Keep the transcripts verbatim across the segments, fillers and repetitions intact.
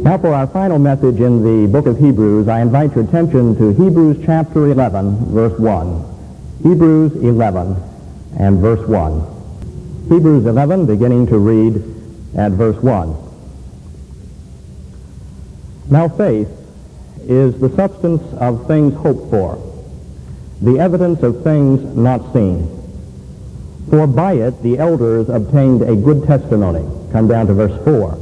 Now for our final message in the book of Hebrews, I invite your attention to Hebrews chapter eleven, verse one. Hebrews eleven and verse one. Hebrews eleven, beginning to read at verse one. Now faith is the substance of things hoped for, the evidence of things not seen. For by it the elders obtained a good testimony. Come down to verse four.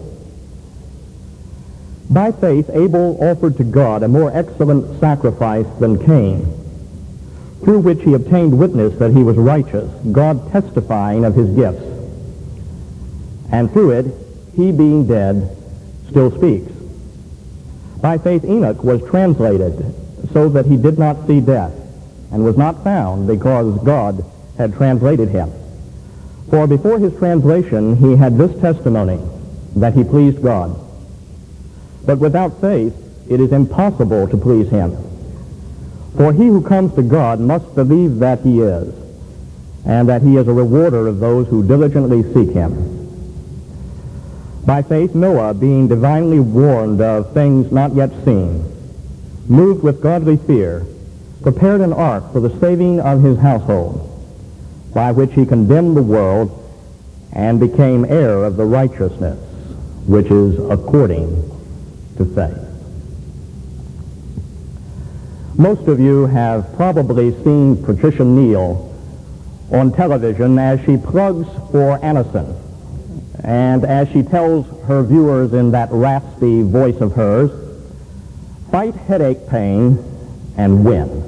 By faith Abel offered to God a more excellent sacrifice than Cain, through which he obtained witness that he was righteous, God testifying of his gifts. And through it, he being dead, still speaks. By faith Enoch was translated, so that he did not see death, and was not found, because God had translated him. For before his translation he had this testimony, that he pleased God. But without faith it is impossible to please him. For he who comes to God must believe that he is, and that he is a rewarder of those who diligently seek him. By faith Noah, being divinely warned of things not yet seen, moved with godly fear, prepared an ark for the saving of his household, by which he condemned the world and became heir of the righteousness which is according to faith. Most of you have probably seen Patricia Neal on television as she plugs for Anacin, and as she tells her viewers in that raspy voice of hers, fight headache pain and win.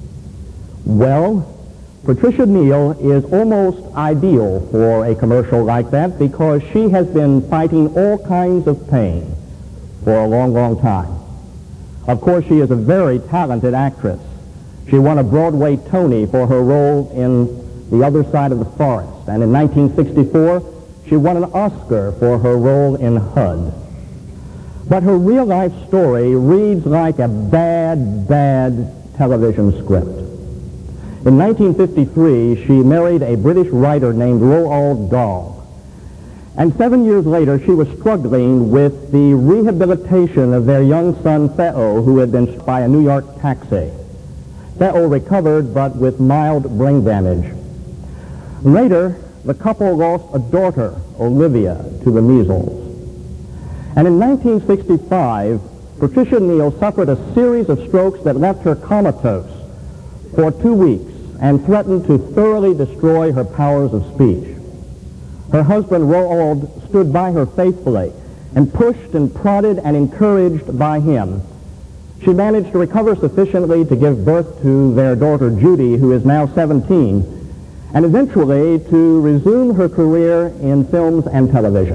Well, Patricia Neal is almost ideal for a commercial like that because she has been fighting all kinds of pain for a long, long time. Of course, she is a very talented actress. She won a Broadway Tony for her role in The Other Side of the Forest, and in nineteen sixty-four, she won an Oscar for her role in H U D. But her real-life story reads like a bad, bad television script. In nineteen fifty-three, she married a British writer named Roald Dahl. And seven years later, she was struggling with the rehabilitation of their young son, Theo, who had been struck by a New York taxi. Theo recovered, but with mild brain damage. Later, the couple lost a daughter, Olivia, to the measles. And in nineteen sixty-five, Patricia Neal suffered a series of strokes that left her comatose for two weeks and threatened to thoroughly destroy her powers of speech. Her husband, Roald, stood by her faithfully, and pushed and prodded and encouraged by him, she managed to recover sufficiently to give birth to their daughter, Judy, who is now seventeen, and eventually to resume her career in films and television.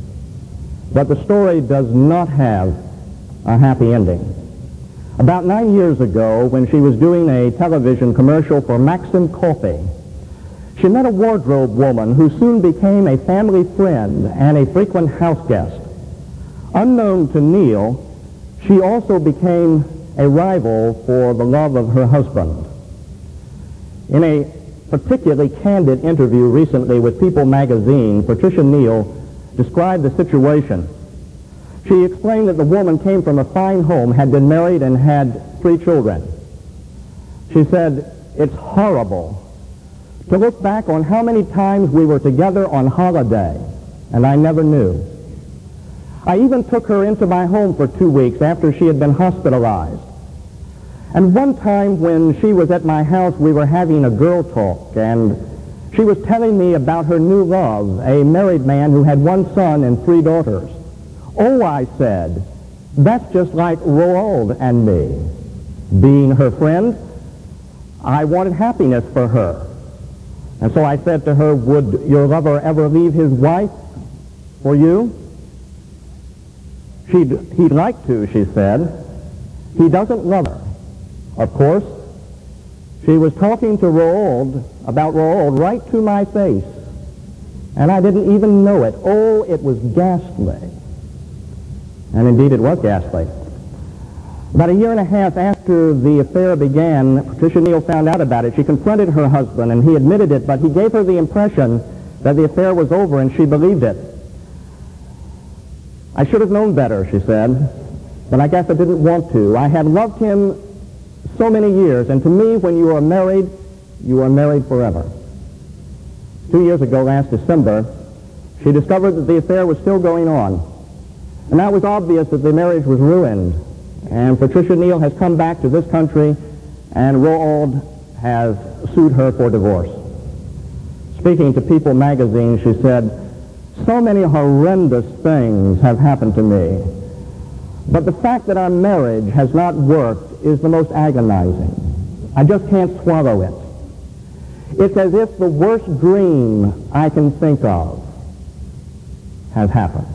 But the story does not have a happy ending. About nine years ago, when she was doing a television commercial for Maxim Coffee, she met a wardrobe woman who soon became a family friend and a frequent house guest. Unknown to Neal, she also became a rival for the love of her husband. In a particularly candid interview recently with People magazine, Patricia Neal described the situation. She explained that the woman came from a fine home, had been married, and had three children. She said, "It's horrible to look back on how many times we were together on holiday, and I never knew. I even took her into my home for two weeks after she had been hospitalized. And one time when she was at my house, we were having a girl talk, and she was telling me about her new love, a married man who had one son and three daughters. Oh, I said, that's just like Roald and me. Being her friend, I wanted happiness for her. And so I said to her, would your lover ever leave his wife for you? She'd, he'd like to, she said. He doesn't love her. Of course, she was talking to Roald, about Roald, right to my face. And I didn't even know it. Oh, it was ghastly. And indeed it was ghastly. About a year and a half after the affair began, Patricia Neal found out about it. She confronted her husband, and he admitted it, but he gave her the impression that the affair was over, and she believed it. I should have known better, she said, but I guess I didn't want to. I had loved him so many years, and to me, when you are married, you are married forever. Two years ago, last December, she discovered that the affair was still going on. And now it was obvious that the marriage was ruined. And Patricia Neal has come back to this country, and Roald has sued her for divorce. Speaking to People magazine, she said, "So many horrendous things have happened to me, but the fact that our marriage has not worked is the most agonizing. I just can't swallow it. It's as if the worst dream I can think of has happened."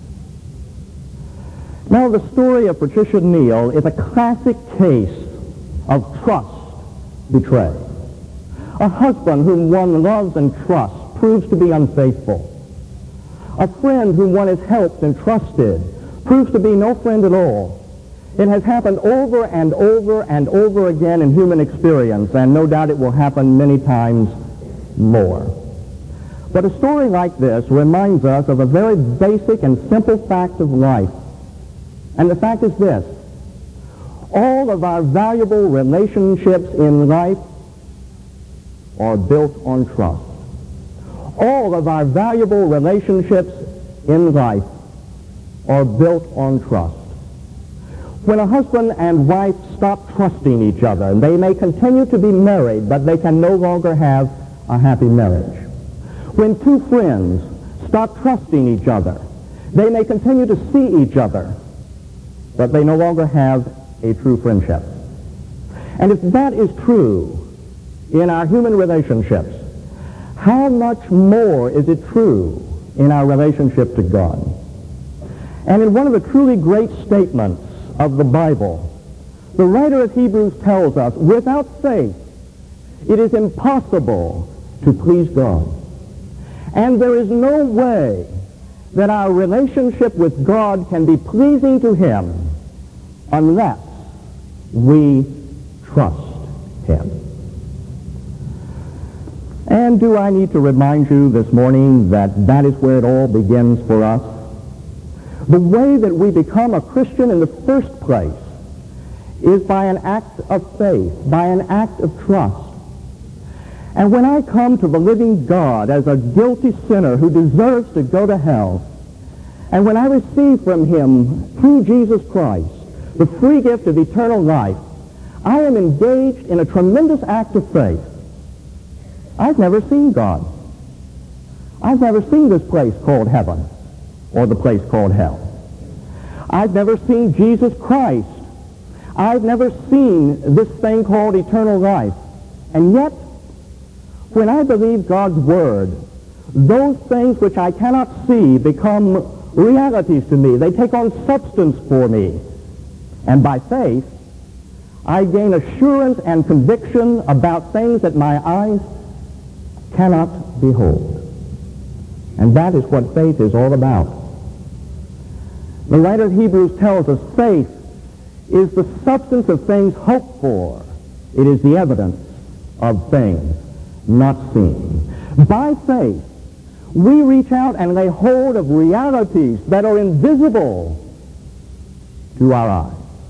Now, the story of Patricia Neal is a classic case of trust betrayed. A husband whom one loves and trusts proves to be unfaithful. A friend whom one has helped and trusted proves to be no friend at all. It has happened over and over and over again in human experience, and no doubt it will happen many times more. But a story like this reminds us of a very basic and simple fact of life. And the fact is this: all of our valuable relationships in life are built on trust. All of our valuable relationships in life are built on trust. When a husband and wife stop trusting each other, they may continue to be married, but they can no longer have a happy marriage. When two friends stop trusting each other, they may continue to see each other, but they no longer have a true friendship. And if that is true in our human relationships, how much more is it true in our relationship to God? And in one of the truly great statements of the Bible, the writer of Hebrews tells us, without faith, it is impossible to please God. And there is no way that our relationship with God can be pleasing to Him unless we trust Him. And do I need to remind you this morning that that is where it all begins for us? The way that we become a Christian in the first place is by an act of faith, by an act of trust. And when I come to the living God as a guilty sinner who deserves to go to hell, and when I receive from Him, through Jesus Christ, the free gift of eternal life, I am engaged in a tremendous act of faith. I've never seen God. I've never seen this place called heaven or the place called hell. I've never seen Jesus Christ. I've never seen this thing called eternal life. And yet, when I believe God's Word, those things which I cannot see become realities to me. They take on substance for me. And by faith, I gain assurance and conviction about things that my eyes cannot behold. And that is what faith is all about. The writer of Hebrews tells us faith is the substance of things hoped for. It is the evidence of things not seen. By faith, we reach out and lay hold of realities that are invisible to our eyes.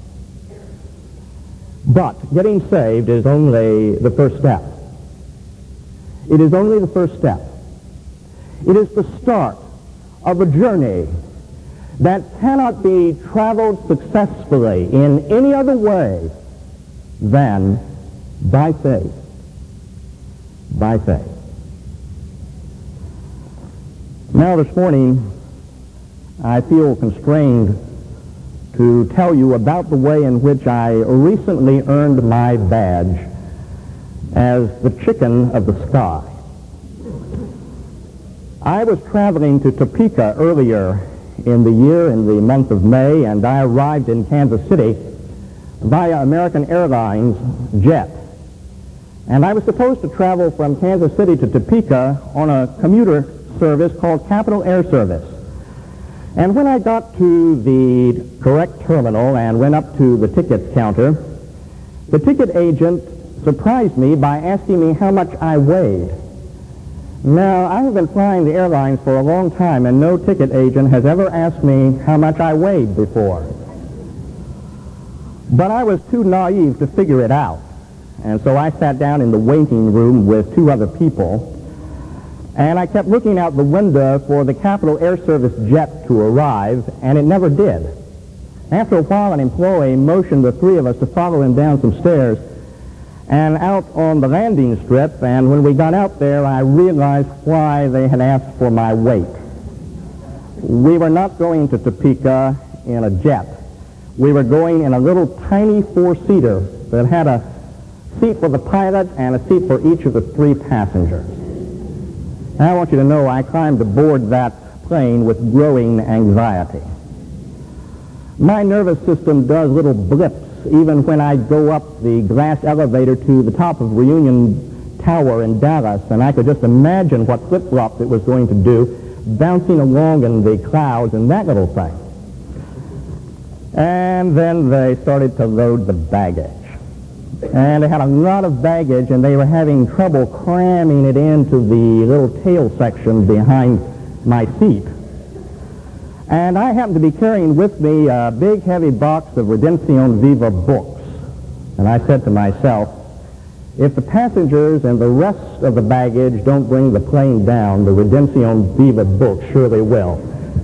But getting saved is only the first step. It is only the first step. It is the start of a journey that cannot be traveled successfully in any other way than by faith. By faith. Now this morning, I feel constrained to tell you about the way in which I recently earned my badge as the chicken of the sky. I was traveling to Topeka earlier in the year, in the month of May, and I arrived in Kansas City via American Airlines jet. And I was supposed to travel from Kansas City to Topeka on a commuter service called Capital Air Service. And when I got to the correct terminal and went up to the tickets counter, the ticket agent surprised me by asking me how much I weighed. Now, I have been flying the airlines for a long time, and no ticket agent has ever asked me how much I weighed before. But I was too naive to figure it out, and so I sat down in the waiting room with two other people, and I kept looking out the window for the Capital Air Service jet to arrive, and it never did. After a while, an employee motioned the three of us to follow him down some stairs and out on the landing strip, and when we got out there, I realized why they had asked for my weight. We were not going to Topeka in a jet. We were going in a little tiny four-seater that had a seat for the pilot and a seat for each of the three passengers. I want you to know I climbed aboard that plane with growing anxiety. My nervous system does little blips even when I go up the glass elevator to the top of Reunion Tower in Dallas, and I could just imagine what flip-flops it was going to do, bouncing along in the clouds and that little thing. And then they started to load the baggage. And they had a lot of baggage, and they were having trouble cramming it into the little tail section behind my seat. And I happened to be carrying with me a big, heavy box of Redención Viva books. And I said to myself, if the passengers and the rest of the baggage don't bring the plane down, the Redención Viva books surely will.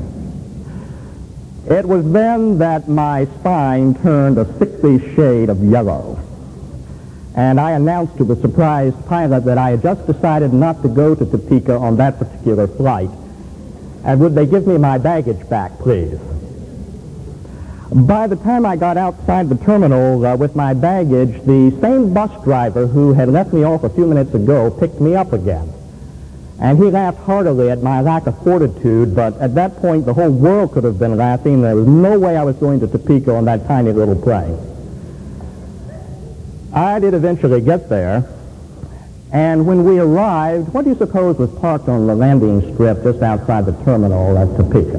It was then that my spine turned a sickly shade of yellow. And I announced to the surprised pilot that I had just decided not to go to Topeka on that particular flight. And would they give me my baggage back, please? By the time I got outside the terminal uh, with my baggage, the same bus driver who had left me off a few minutes ago picked me up again. And he laughed heartily at my lack of fortitude, but at that point the whole world could have been laughing. There was no way I was going to Topeka on that tiny little plane. I did eventually get there. And when we arrived, what do you suppose was parked on the landing strip just outside the terminal at Topeka?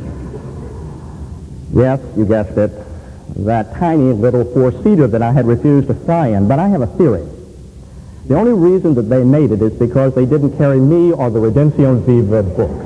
Yes, you guessed it, that tiny little four-seater that I had refused to fly in. But I have a theory. The only reason that they made it is because they didn't carry me or the Redención Viva books.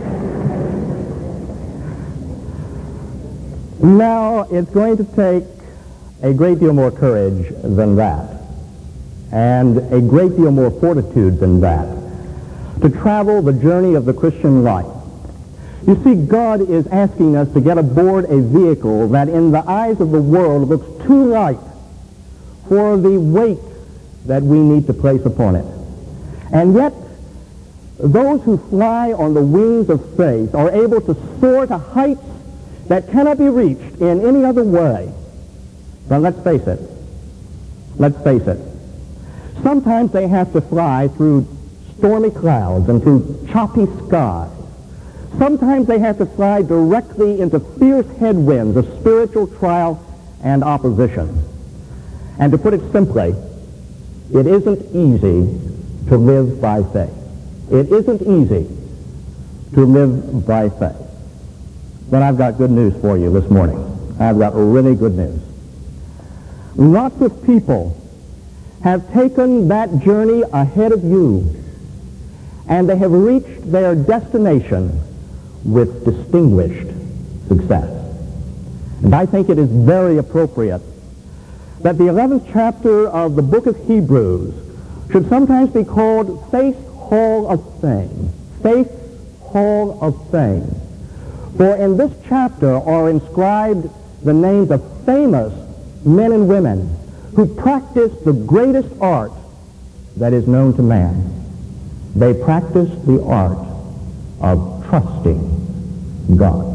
Now, it's going to take a great deal more courage than that, and a great deal more fortitude than that, to travel the journey of the Christian life. You see, God is asking us to get aboard a vehicle that in the eyes of the world looks too light for the weight that we need to place upon it. And yet, those who fly on the wings of faith are able to soar to heights that cannot be reached in any other way. But let's face it. Let's face it. Sometimes they have to fly through stormy clouds and through choppy skies. Sometimes they have to fly directly into fierce headwinds of spiritual trial and opposition. And to put it simply, it isn't easy to live by faith. It isn't easy to live by faith. But I've got good news for you this morning. I've got really good news. Lots of people have taken that journey ahead of you, and they have reached their destination with distinguished success. And I think it is very appropriate that the eleventh chapter of the book of Hebrews should sometimes be called Faith Hall of Fame. Faith Hall of Fame. For in this chapter are inscribed the names of famous men and women who practiced the greatest art that is known to man. They practiced the art of trusting God.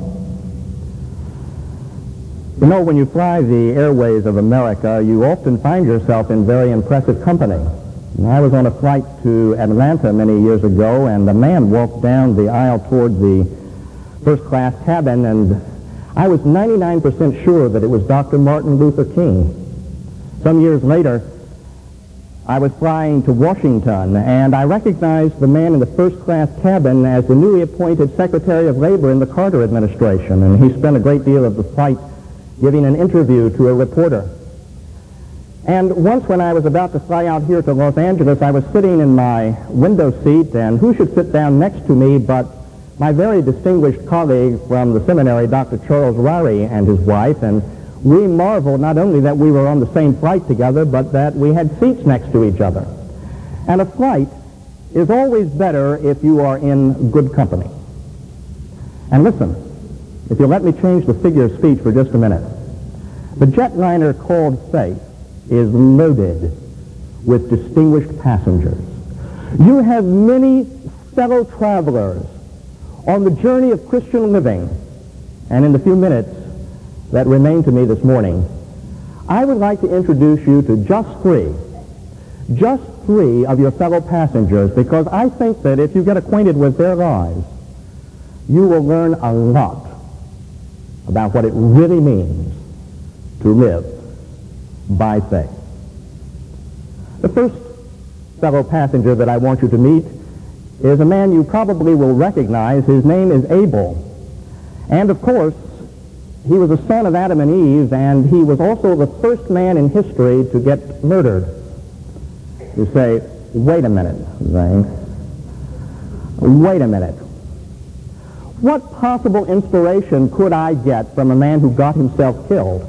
You know, when you fly the airways of America, you often find yourself in very impressive company. I was on a flight to Atlanta many years ago, and a man walked down the aisle toward the first-class cabin, and I was ninety-nine percent sure that it was Doctor Martin Luther King. Some years later, I was flying to Washington, and I recognized the man in the first-class cabin as the newly appointed Secretary of Labor in the Carter administration, and he spent a great deal of the flight giving an interview to a reporter. And once when I was about to fly out here to Los Angeles, I was sitting in my window seat, and who should sit down next to me but my very distinguished colleague from the seminary, Doctor Charles Rari, and his wife, and we marveled not only that we were on the same flight together, but that we had seats next to each other. And a flight is always better if you are in good company. And listen, if you'll let me change the figure of speech for just a minute. The jetliner called Faith is loaded with distinguished passengers. You have many fellow travelers on the journey of Christian living. And in the few minutes that remain to me this morning, I would like to introduce you to just three, just three of your fellow passengers, because I think that if you get acquainted with their lives, you will learn a lot about what it really means to live by faith. The first fellow passenger that I want you to meet is a man you probably will recognize. His name is Abel. And of course, he was a son of Adam and Eve, and he was also the first man in history to get murdered. You say, wait a minute, Zane. Wait a minute. What possible inspiration could I get from a man who got himself killed?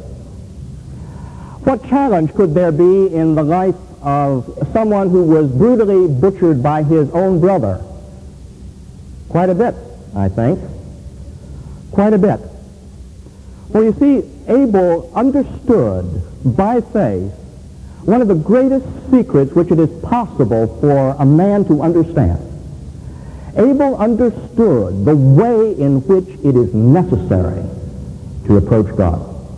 What challenge could there be in the life of someone who was brutally butchered by his own brother? Quite a bit, I think. Quite a bit. Well, you see, Abel understood by faith one of the greatest secrets which it is possible for a man to understand. Abel understood the way in which it is necessary to approach God.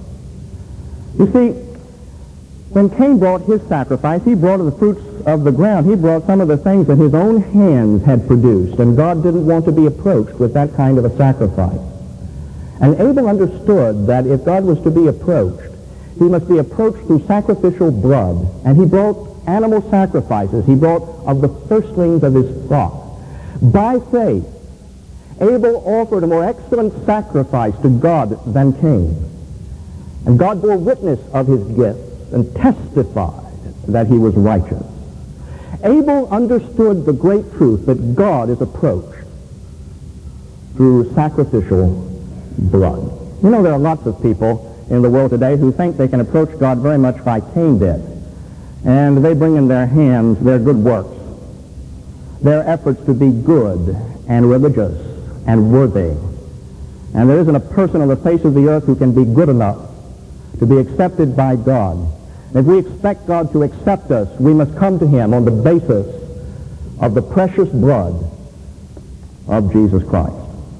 You see, when Cain brought his sacrifice, he brought the fruits of the ground. He brought some of the things that his own hands had produced, and God didn't want to be approached with that kind of a sacrifice. And Abel understood that if God was to be approached, he must be approached through sacrificial blood. And he brought animal sacrifices. He brought of the firstlings of his flock. By faith, Abel offered a more excellent sacrifice to God than Cain. And God bore witness of his gifts and testified that he was righteous. Abel understood the great truth that God is approached through sacrificial blood. You know, there are lots of people in the world today who think they can approach God very much like Cain did. And they bring in their hands their good works, their efforts to be good and religious and worthy. And there isn't a person on the face of the earth who can be good enough to be accepted by God. If we expect God to accept us, we must come to him on the basis of the precious blood of Jesus Christ.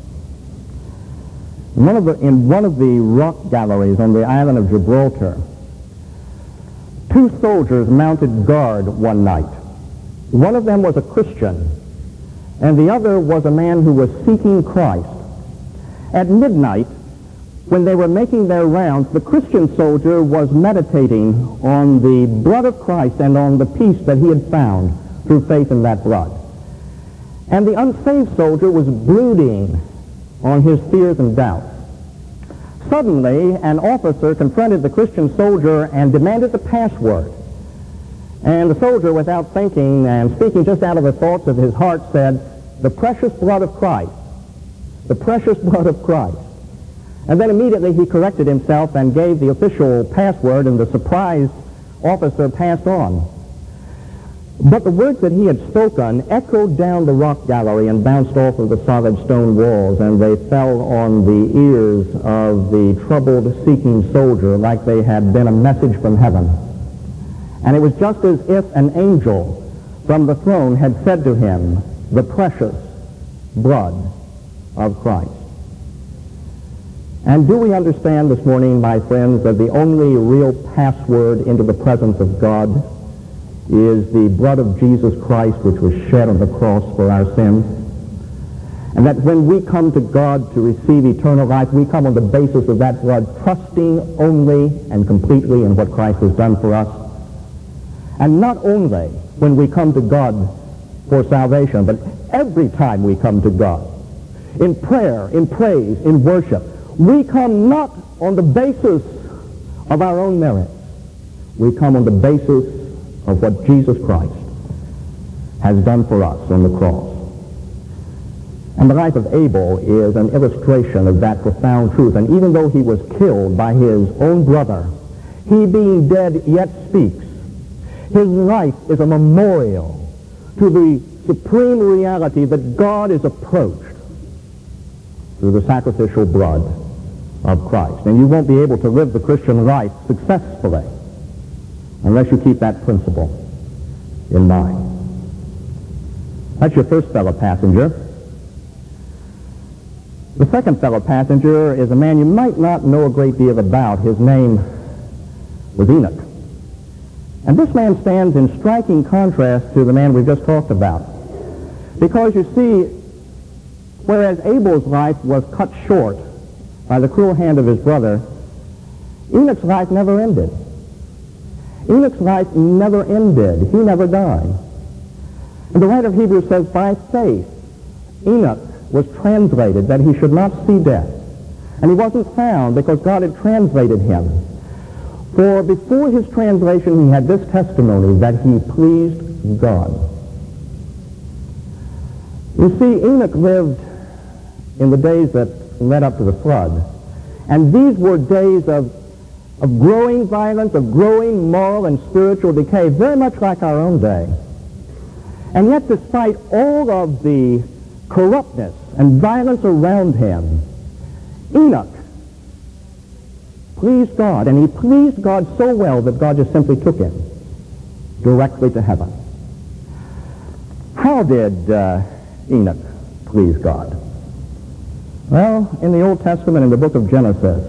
In one of the, in one of the rock galleries on the island of Gibraltar, two soldiers mounted guard one night. One of them was a Christian, and the other was a man who was seeking Christ. At midnight, when they were making their rounds, the Christian soldier was meditating on the blood of Christ and on the peace that he had found through faith in that blood. And the unsaved soldier was brooding on his fears and doubts. Suddenly, an officer confronted the Christian soldier and demanded the password. And the soldier, without thinking and speaking just out of the thoughts of his heart, said, "The precious blood of Christ. The precious blood of Christ." And then immediately he corrected himself and gave the official password, and the surprised officer passed on. But the words that he had spoken echoed down the rock gallery and bounced off of the solid stone walls, and they fell on the ears of the troubled, seeking soldier like they had been a message from heaven. And it was just as if an angel from the throne had said to him, "The precious blood of Christ." And do we understand this morning, my friends, that the only real password into the presence of God is the blood of Jesus Christ, which was shed on the cross for our sins? And that when we come to God to receive eternal life, we come on the basis of that blood, trusting only and completely in what Christ has done for us. And not only when we come to God for salvation, but every time we come to God, in prayer, in praise, in worship, we come not on the basis of our own merit. We come on the basis of what Jesus Christ has done for us on the cross. And the life of Abel is an illustration of that profound truth. And even though he was killed by his own brother, he being dead yet speaks. His life is a memorial to the supreme reality that God is approached through the sacrificial blood of Christ. And you won't be able to live the Christian life successfully unless you keep that principle in mind. That's your first fellow passenger. The second fellow passenger is a man you might not know a great deal about. His name was Enoch. And this man stands in striking contrast to the man we've just talked about. Because you see, whereas Abel's life was cut short by the cruel hand of his brother, Enoch's life never ended. Enoch's life never ended. He never died. And the writer of Hebrews says, by faith, Enoch was translated that he should not see death. And he wasn't found because God had translated him. For before his translation, he had this testimony that he pleased God. You see, Enoch lived in the days that led up to the flood. And these were days of, of growing violence, of growing moral and spiritual decay, very much like our own day. And yet, despite all of the corruptness and violence around him, Enoch pleased God, and he pleased God so well that God just simply took him directly to heaven. How did uh, Enoch please God? Well, in the Old Testament, in the book of Genesis,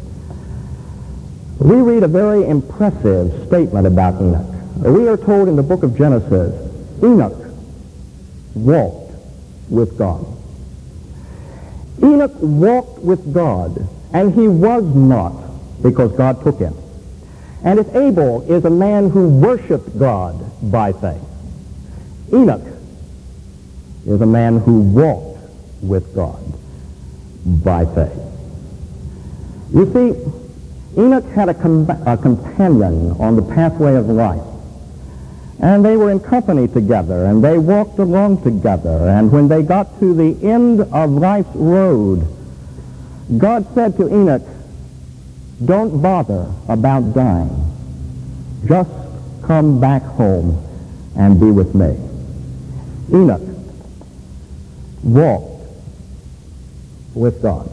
we read a very impressive statement about Enoch. We are told in the book of Genesis, Enoch walked with God. Enoch walked with God, and he was not, because God took him. And if Abel is a man who worshiped God by faith, Enoch is a man who walked with God by faith. You see, Enoch had a, com- a companion on the pathway of life. And they were in company together, and they walked along together. And when they got to the end of life's road, God said to Enoch, don't bother about dying. Just come back home and be with me. Enoch walked with God.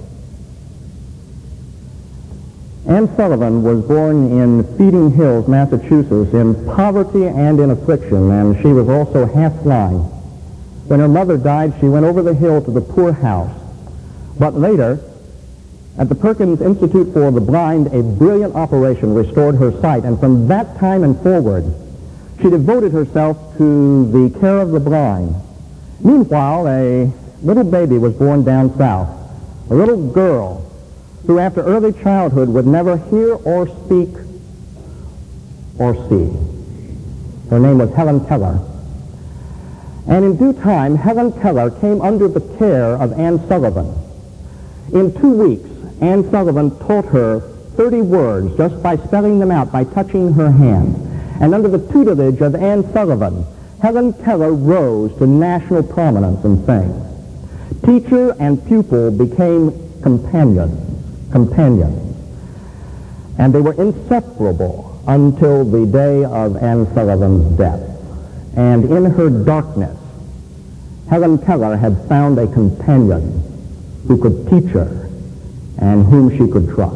Anne Sullivan was born in Feeding Hills, Massachusetts, in poverty and in affliction, and she was also half blind. When her mother died, she went over the hill to the poorhouse. But later, at the Perkins Institute for the Blind, a brilliant operation restored her sight, and from that time and forward, she devoted herself to the care of the blind. Meanwhile, a little baby was born down south, a little girl who after early childhood would never hear or speak or see. Her name was Helen Keller. And in due time, Helen Keller came under the care of Anne Sullivan. In two weeks, Anne Sullivan taught her thirty words just by spelling them out, by touching her hand. And under the tutelage of Anne Sullivan, Helen Keller rose to national prominence and fame. Teacher and pupil became companions. companions. And they were inseparable until the day of Anne Sullivan's death. And in her darkness, Helen Keller had found a companion who could teach her and whom she could trust.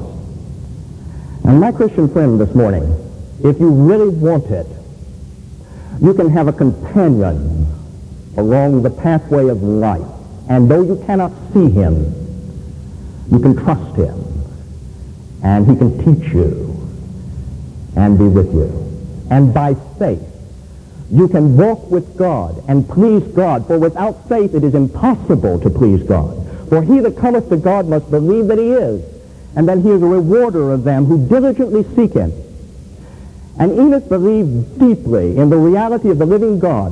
And my Christian friend this morning, if you really want it, you can have a companion along the pathway of life. And though you cannot see him, you can trust him, and he can teach you and be with you. And by faith, you can walk with God and please God, for without faith it is impossible to please God. For he that cometh to God must believe that he is, and that he is a rewarder of them who diligently seek him. And Enoch believed deeply in the reality of the living God,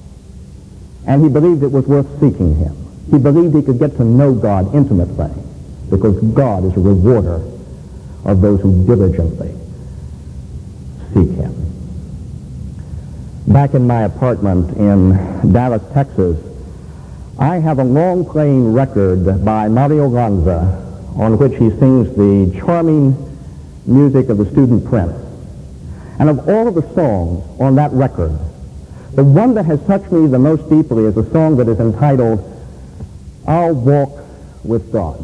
and he believed it was worth seeking him. He believed he could get to know God intimately, because God is a rewarder of those who diligently seek him. Back in my apartment in Dallas, Texas, I have a long playing record by Mario Lanza on which he sings the charming music of the Student Prince. And of all of the songs on that record, the one that has touched me the most deeply is a song that is entitled, I'll Walk with God.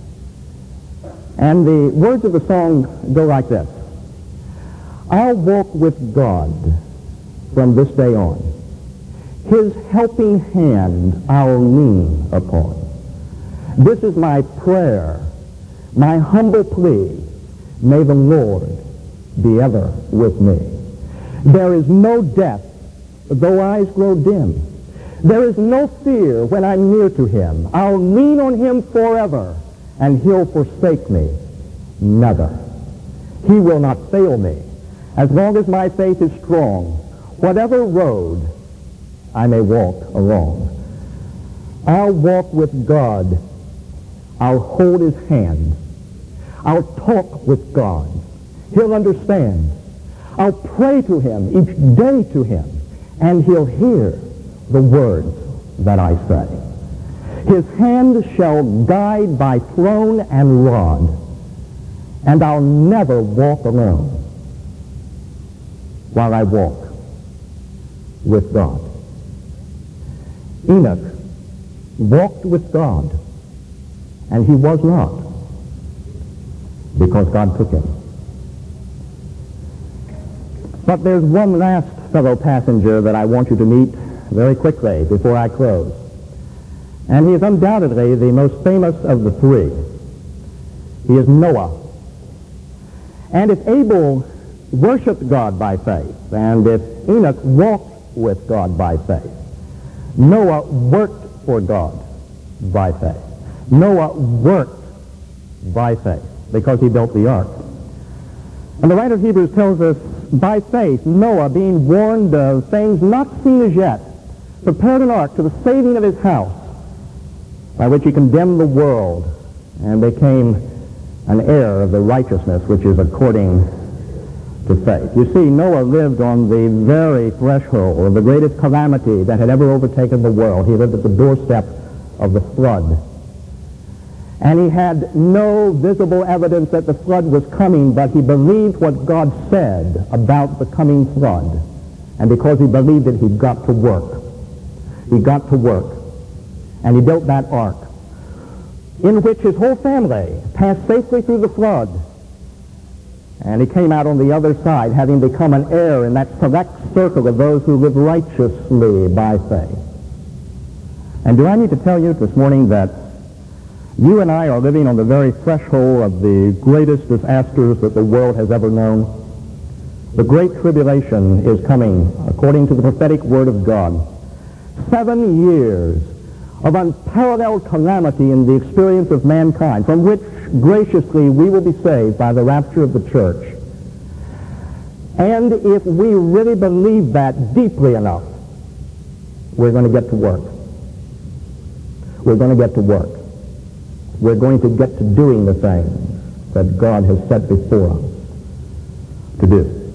And the words of the song go like this. I'll walk with God from this day on. His helping hand I'll lean upon. This is my prayer, my humble plea. May the Lord be ever with me. There is no death, though eyes grow dim. There is no fear when I'm near to him. I'll lean on him forever, and he'll forsake me never. He will not fail me. As long as my faith is strong, whatever road I may walk along, I'll walk with God. I'll hold his hand. I'll talk with God. He'll understand. I'll pray to him, each day to him, and he'll hear the words that I say. His hand shall guide by throne and rod, and I'll never walk alone while I walk with God. Enoch walked with God, and he was not, because God took him. But there's one last fellow passenger that I want you to meet very quickly before I close. And he is undoubtedly the most famous of the three. He is Noah. And if Abel worshiped God by faith, and if Enoch walked with God by faith, Noah worked for God by faith. Noah worked by faith because he built the ark. And the writer of Hebrews tells us, by faith, Noah, being warned of things not seen as yet, prepared an ark to the saving of his house, by which he condemned the world and became an heir of the righteousness which is according to faith. You see, Noah lived on the very threshold of the greatest calamity that had ever overtaken the world. He lived at the doorstep of the flood. And he had no visible evidence that the flood was coming, but he believed what God said about the coming flood. And because he believed it, he got to work. He got to work. And he built that ark, in which his whole family passed safely through the flood. And he came out on the other side, having become an heir in that select circle of those who live righteously by faith. And do I need to tell you this morning that you and I are living on the very threshold of the greatest disasters that the world has ever known? The Great Tribulation is coming, according to the prophetic word of God. Seven years of unparalleled calamity in the experience of mankind, from which graciously we will be saved by the rapture of the church. And if we really believe that deeply enough, we're going to get to work. We're going to get to work. We're going to get to doing the things that God has set before us to do.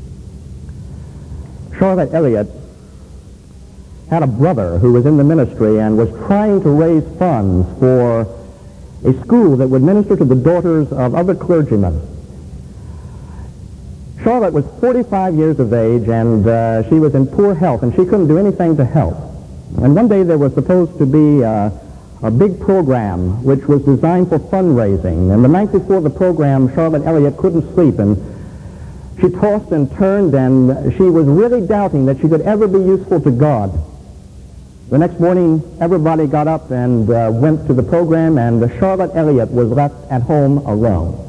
Charlotte Elliott had a brother who was in the ministry and was trying to raise funds for a school that would minister to the daughters of other clergymen. Charlotte was forty-five years of age, and uh, she was in poor health, and she couldn't do anything to help. And one day there was supposed to be uh, a big program which was designed for fundraising. And the night before the program, Charlotte Elliott couldn't sleep, and she tossed and turned, and she was really doubting that she could ever be useful to God. The next morning, everybody got up and uh, went to the program, and Charlotte Elliott was left at home alone.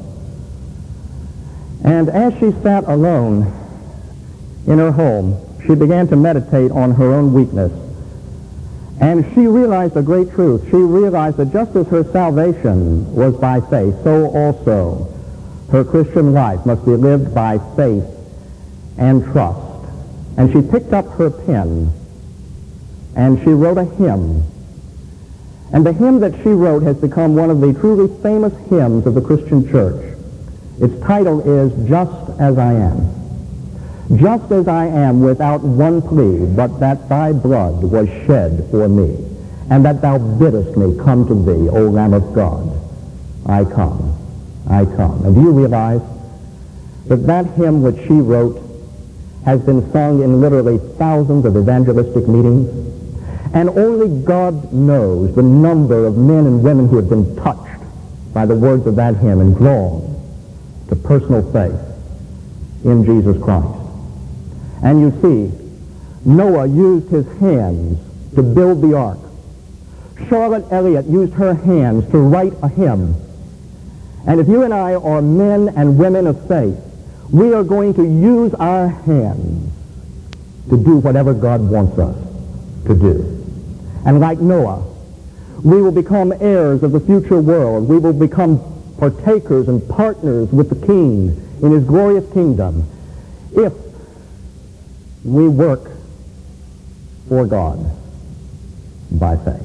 And as she sat alone in her home, she began to meditate on her own weakness. And she realized a great truth. She realized that just as her salvation was by faith, so also her Christian life must be lived by faith and trust. And she picked up her pen and she wrote a hymn. And the hymn that she wrote has become one of the truly famous hymns of the Christian church. Its title is Just As I Am. just as I am without one plea, but that thy blood was shed for me, and that thou biddest me come to thee, O Lamb of God. I come, I come. And do you realize that that hymn which she wrote has been sung in literally thousands of evangelistic meetings? And only God knows the number of men and women who have been touched by the words of that hymn and drawn to personal faith in Jesus Christ. And you see, Noah used his hands to build the ark. Charlotte Elliott used her hands to write a hymn. And if you and I are men and women of faith, we are going to use our hands to do whatever God wants us to do. And like Noah, we will become heirs of the future world. We will become partakers and partners with the King in his glorious kingdom if we work for God by faith.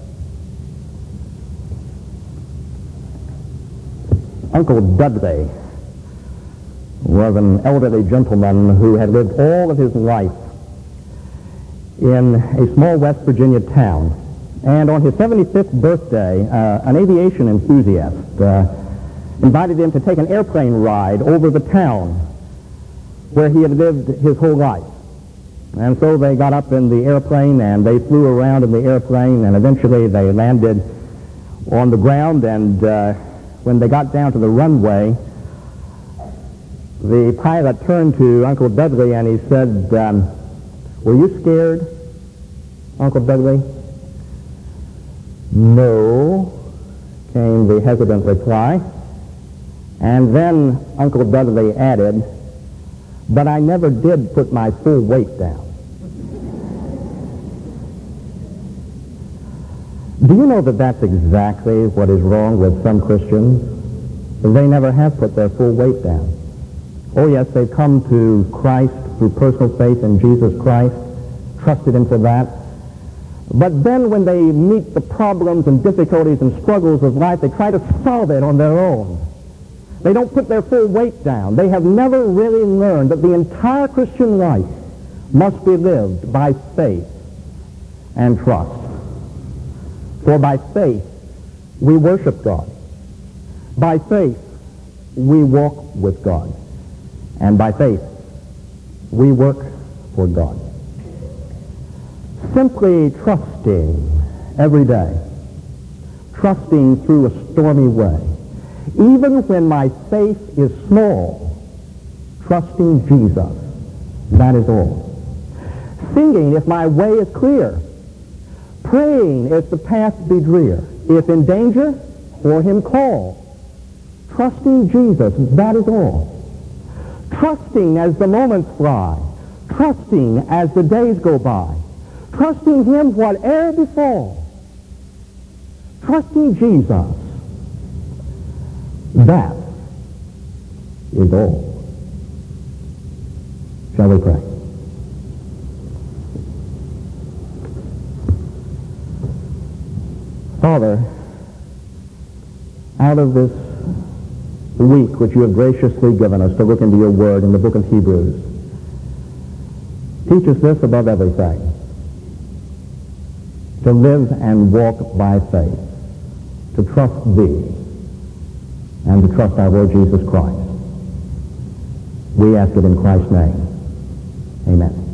Uncle Dudley was an elderly gentleman who had lived all of his life in a small West Virginia town. And on his seventy-fifth birthday, uh, an aviation enthusiast uh, invited him to take an airplane ride over the town where he had lived his whole life. And so they got up in the airplane and they flew around in the airplane, and eventually they landed on the ground. And uh, when they got down to the runway, the pilot turned to Uncle Dudley and he said, um, "Were you scared, Uncle Dudley?" "No," came the hesitant reply. And then Uncle Dudley added, "But I never did put my full weight down." Do you know that that's exactly what is wrong with some Christians? They never have put their full weight down. Oh yes, they've come to Christ through personal faith in Jesus Christ, trusted him for that. But then when they meet the problems and difficulties and struggles of life, they try to solve it on their own. They don't put their full weight down. They have never really learned that the entire Christian life must be lived by faith and trust. For by faith, we worship God. By faith, we walk with God. And by faith, we work for God. Simply trusting every day, trusting through a stormy way, even when my faith is small, trusting Jesus, that is all. Singing if my way is clear, praying if the path be drear, if in danger, for him call, trusting Jesus, that is all. Trusting as the moments fly, trusting as the days go by, trusting him whate'er befall, trusting Jesus, that is all. Shall we pray? Father, out of this week which you have graciously given us to look into your word in the book of Hebrews, teach us this above everything: to live and walk by faith, to trust thee, and to trust our Lord Jesus Christ. We ask it in Christ's name. Amen.